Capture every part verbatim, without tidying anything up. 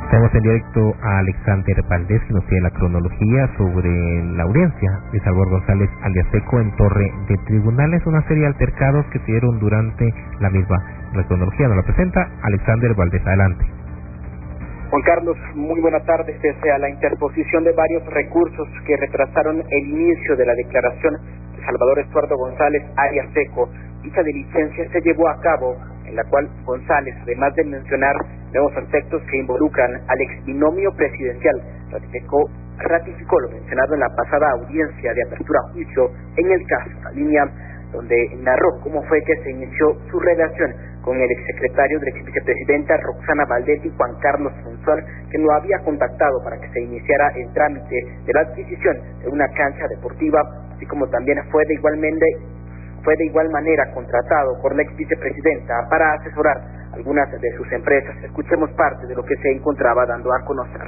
Tenemos en directo a Alexander Valdés, que nos tiene la cronología sobre la audiencia de Salvador González alias Seco en Torre de Tribunales, una serie de altercados que se dieron durante la misma. La cronología nos la presenta Alexander Valdés. Adelante. Juan Carlos, muy buena tarde. Pese a la interposición de varios recursos que retrasaron el inicio de la declaración de Salvador Estuardo González alias Seco, dicha diligencia se llevó a cabo, en la cual González, además de mencionar nuevos aspectos que involucran al ex binomio presidencial, ratificó, ratificó lo mencionado en la pasada audiencia de apertura a juicio en el caso Salinia, donde narró cómo fue que se inició su relación con el exsecretario de la ex vicepresidenta Roxana Valdetti, Juan Carlos Monzón, que lo había contactado para que se iniciara el trámite de la adquisición de una cancha deportiva, así como también fue de igualmente fue de igual manera contratado por la ex vicepresidenta para asesorar algunas de sus empresas. Escuchemos parte de lo que se encontraba dando a conocer.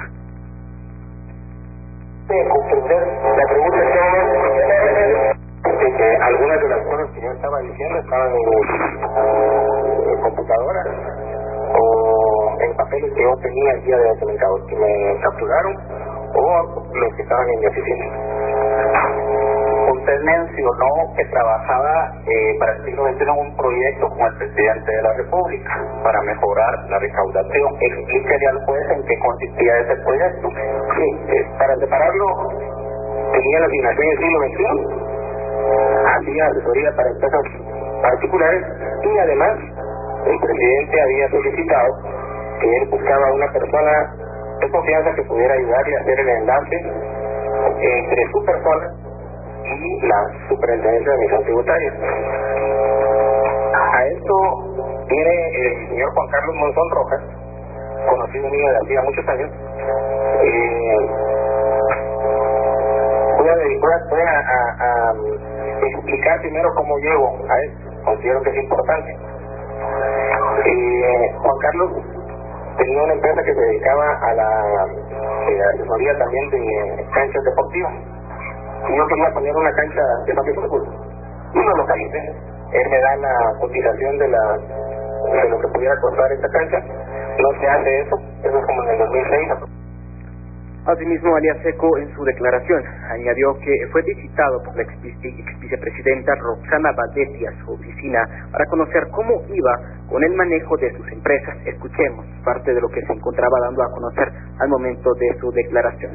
Comprender la pregunta que, que algunas de las cosas que yo estaba diciendo estaban en, en computadora o en papeles que yo tenía el día de que me, que me capturaron o los que estaban en mi oficina. Usted mencionó que trabajaba eh, para el siglo veintiuno en un proyecto con el presidente de la República para mejorar la recaudación. Explíquele al juez en qué consistía ese proyecto. Sí, eh, para separarlo tenía la asignación del siglo veintiuno, hacía asesoría para empresas particulares y además el presidente había solicitado que él buscaba una persona de confianza que pudiera ayudarle a hacer el enlace entre su persona y la superintendencia de emisión tributaria. A esto viene el señor Juan Carlos Monzón Rojas, conocido mío de hacía muchos años. Eh, voy a, voy a, voy a, a, a explicar primero cómo llego a esto, considero que es importante. Eh, Juan Carlos tenía una empresa que se dedicaba a la eh, asesoría también de canchas deportivas. Y yo quería poner una cancha de básquet fútbol y lo localicé. Él me da la cotización de la de lo que pudiera costar esta cancha. No se hace eso, eso es como en el dos mil seis. Asimismo, alias Seco en su declaración añadió que fue visitado por la ex, ex vicepresidenta Roxana Valdetti a su oficina para conocer cómo iba con el manejo de sus empresas. Escuchemos parte de lo que se encontraba dando a conocer al momento de su declaración.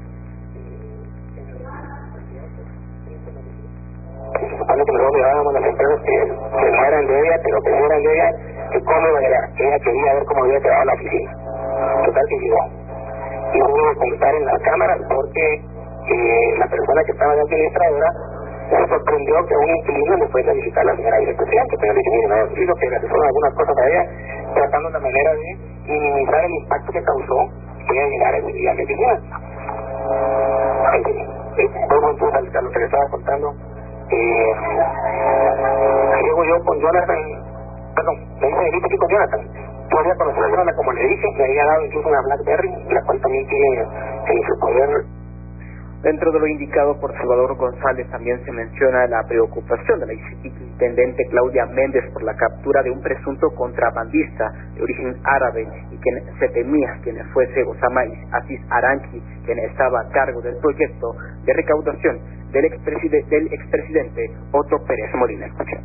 Se supone que nosotros llevábamos las empresas que, que no eran de ella, pero que no eran de ella, que cómo era, que ella quería ver cómo había quedado la oficina. Total que llegó. Y no pude contar en las cámaras porque eh, la persona que estaba de administradora se sorprendió que un inquilino le fuese a visitar a la señora vicepresidenta, pero le dije, mire, no he decidido que le asesoran algunas cosas a ella, tratando la manera de minimizar el impacto que causó que ella llegara ese día a mi oficina. Todo entonces a lo que le estaba contando. Eh, llego yo con Jonathan, perdón, me dice Elite aquí con Jonathan. Todavía conocer a Jonathan, como le dije, me había dado incluso una BlackBerry, la cual también tiene en su poder. Dentro de lo indicado por Salvador González también se menciona la preocupación de la intendente Claudia Méndez por la captura de un presunto contrabandista de origen árabe y quien se temía que fuese Osama Aziz Aranqui, quien estaba a cargo del proyecto de recaudación del expresidente, del expresidente Otto Pérez Molina. Escuchemos.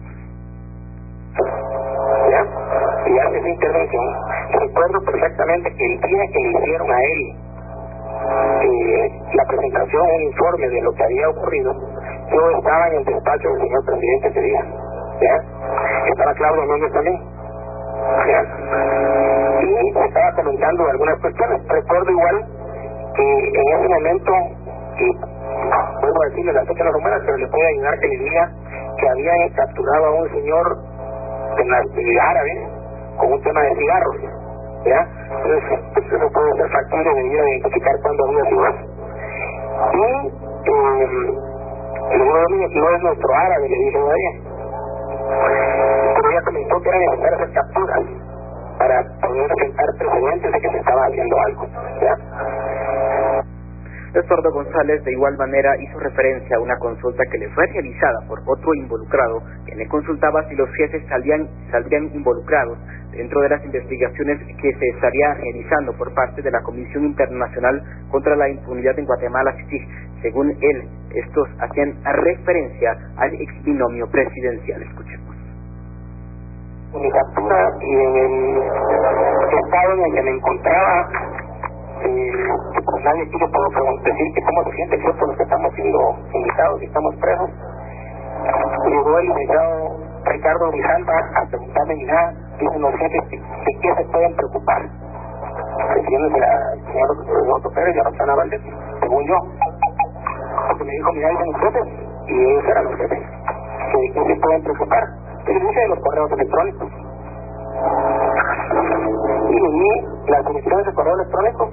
¿Ya? Y hace esa intervención, recuerdo perfectamente que el día que le hicieron a él eh, la presentación, un informe de lo que había ocurrido, yo estaba en el despacho del señor presidente ese día. ¿Ya? Estaba Claudio Méndez también. ¿Ya? Y estaba comentando algunas cuestiones. Recuerdo igual que en ese momento, y vuelvo a decirle la fecha no romana, pero le puede ayudar que le diga que habían capturado a un señor de nacionalidad árabe con un tema de cigarros. ¿Ya? Entonces, pues eso puede ser factible de ir a identificar cuándo había sido eso. Y eh, el no es nuestro árabe, le dije a ella. Pero ella comentó que era necesario hacer capturas para poder sentar precedentes de que se estaba haciendo algo. ¿Ya? Esto Estuardo González de igual manera hizo referencia a una consulta que le fue realizada por otro involucrado, que le consultaba si los jefes salían, saldrían involucrados dentro de las investigaciones que se estaría realizando por parte de la Comisión Internacional contra la Impunidad en Guatemala, C I C I G. Según él, estos hacían referencia al ex binomio presidencial. Escuchemos. En mi captura y en el estado en el que me encontraba, eh, pues nadie aquí le puedo decir que cómo se siente el cuerpo los que estamos siendo invitados y estamos presos. Llegó el licenciado Ricardo Grijalva a preguntarme ni nada, dicen los jefes que de qué se pueden preocupar, refiriéndose al señor Otto Pérez y a Roxana Valdés, según yo, porque me dijo, mira, dicen los jefes, y ellos eran los jefes, que de qué se pueden preocupar, que dice de los correos electrónicos, y leí las direcciones de correo electrónico,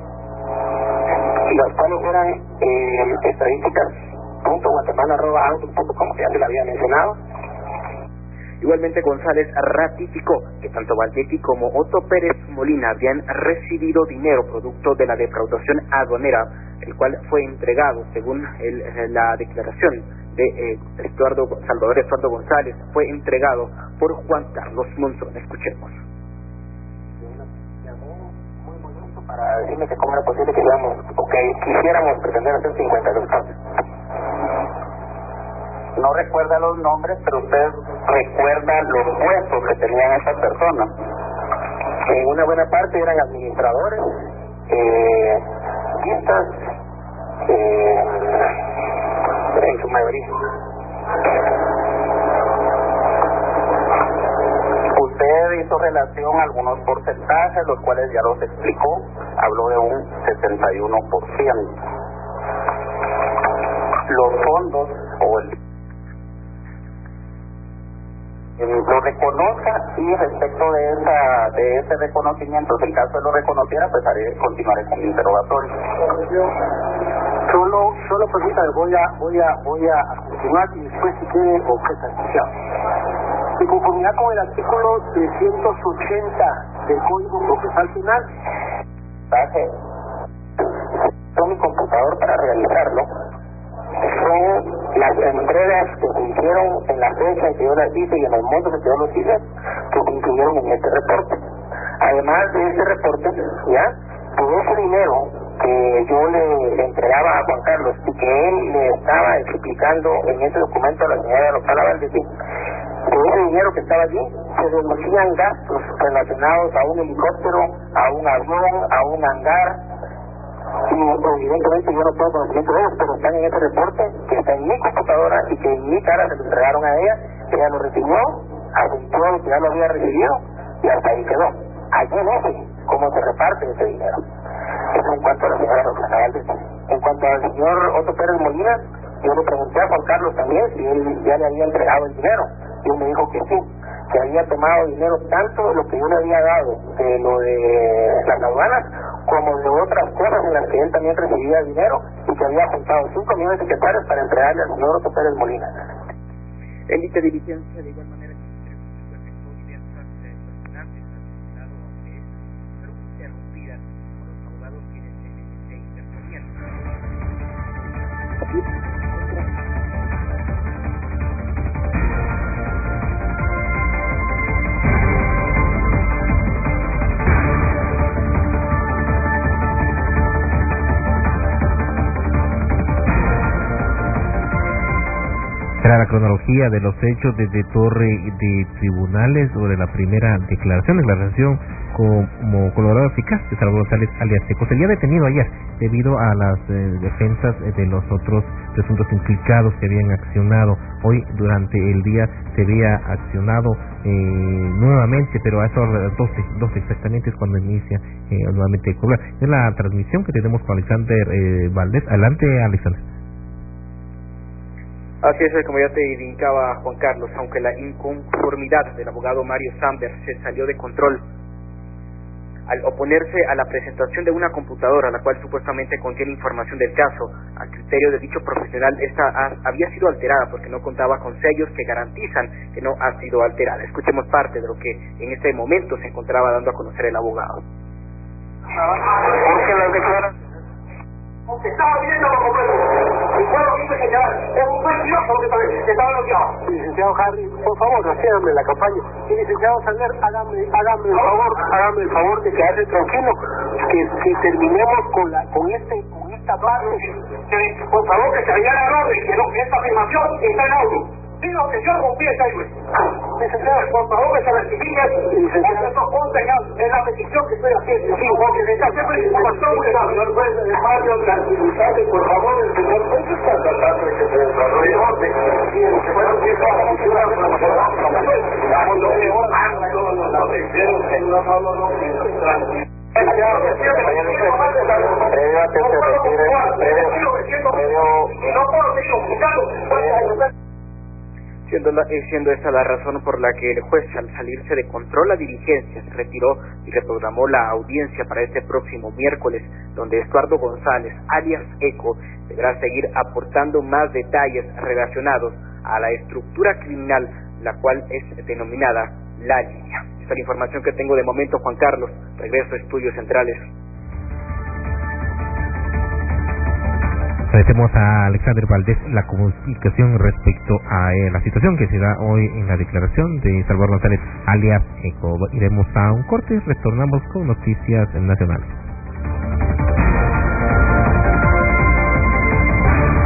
las cuales eran eh, estadísticas punto guatemala arroba outlook punto com, que ya se la había mencionado. Igualmente, González ratificó que tanto Valdetti como Otto Pérez Molina habían recibido dinero producto de la defraudación aduanera, el cual fue entregado, según el, la declaración de eh, Estuardo, Salvador Estuardo González, fue entregado por Juan Carlos Monzón. Escuchemos. Muy molesto para decirme que cómo era posible que íbamos, o que quisiéramos pretender hacer cincuenta y dos casos. No recuerda los nombres, pero usted recuerda los puestos que tenían esas personas. En una buena parte eran administradores, eh, guistas, eh, en su mayoría. Usted hizo relación a algunos porcentajes, los cuales ya los explicó, habló de un sesenta y uno por ciento. Los fondos o el lo reconozca, y respecto de esa de ese reconocimiento, si en caso de lo reconociera, pues haré, continuaré con mi interrogatorio. Solo, solo permítame, voy a, voy a, voy a continuar y después si quiere objeta. En conformidad con el artículo trescientos ochenta del Código Procesal Penal, con mi computador para realizarlo, son las entregas que se hicieron en la fecha en que yo las hice y en los montos en que yo los hice, que se incluyeron en este reporte. Además de este reporte, ya, todo ese dinero que yo le entregaba a Juan Carlos y que él le estaba explicando en ese documento a la señora Roxana Valdés, de ese dinero que estaba allí se deducían gastos relacionados a un helicóptero, a un avión, a un hangar, y evidentemente yo no tengo conocimiento de ellos, pero están en ese reporte que está en mi computadora y que en mi cara se lo entregaron a ella. Ella lo recibió, asintió que ya lo había recibido y hasta ahí quedó. Allí dice cómo se reparte ese dinero. Eso en cuanto a la señora Roxana Valdés. En cuanto al señor Otto Pérez Molina, yo le pregunté a Juan Carlos también si él ya le había entregado el dinero, y él me dijo que sí, que había tomado dinero tanto de lo que yo le había dado, de lo de las aduanas, como de otras cosas en las que él también recibía dinero, y que había juntado cinco millones de quetzales para entregarle al señor Otto Pérez Molina. En dicha diligencia, de igual manera, se efectuó diversas cuestionantes relacionadas a que fueron interrumpidas por los abogados quienes se interponían. Era la cronología de los hechos desde Torre de Tribunales sobre la primera declaración, declaración como colaborador eficaz de Salvador González alias Seco. Sería detenido ayer debido a las eh, defensas de los otros presuntos implicados que habían accionado. Hoy durante el día se había accionado eh, nuevamente, pero a eso a las doce, doce exactamente es cuando inicia eh, nuevamente cobrar. Es la transmisión que tenemos con Alexander eh, Valdés. Adelante, Alexander. Así es, como ya te indicaba Juan Carlos, aunque la inconformidad del abogado Mario Samber se salió de control al oponerse a la presentación de una computadora la cual supuestamente contiene información del caso, al criterio de dicho profesional, esta ha, había sido alterada porque no contaba con sellos que garantizan que no ha sido alterada. Escuchemos parte de lo que en este momento se encontraba dando a conocer el abogado. Porque las declaraciones estaba viendo por completo. Y fue lo que hice señalar. Es un mentiroso lo que está, que estaba bloqueado. Licenciado Harry, por favor, hacíame la campaña. Y licenciado Saler, hágame, hágame el favor, hágame el favor de quedarse tranquilo, que, que terminemos con la, con este, con esta parte. Que, por favor, que se vaya la orden, que no, que esta afirmación está en audio. Digo que yo rompí esa güey. Licenciado, por favor, que se rectifique. Licenciado, esto ponte en audio. Es la petición que estoy haciendo. Sí, porque me está siempre información muy grave. Señor juez de Mario, tranquilizate, por favor, el señor juez está tratando de que se desarrolle orden. Y el que pueda decir toda la cultura, no, no, no, no, Siendo, la, eh, siendo esta la razón por la que el juez, al salirse de control la diligencia, se retiró y reprogramó la audiencia para este próximo miércoles, donde Estuardo González, alias Eco, deberá seguir aportando más detalles relacionados a la estructura criminal, la cual es denominada La Línea. Esta es la información que tengo de momento, Juan Carlos. Regreso a Estudios Centrales. Agradecemos a Alexander Valdés la comunicación respecto a eh, la situación que se da hoy en la declaración de Salvador González, alias Eco. Iremos a un corte y retornamos con noticias nacionales.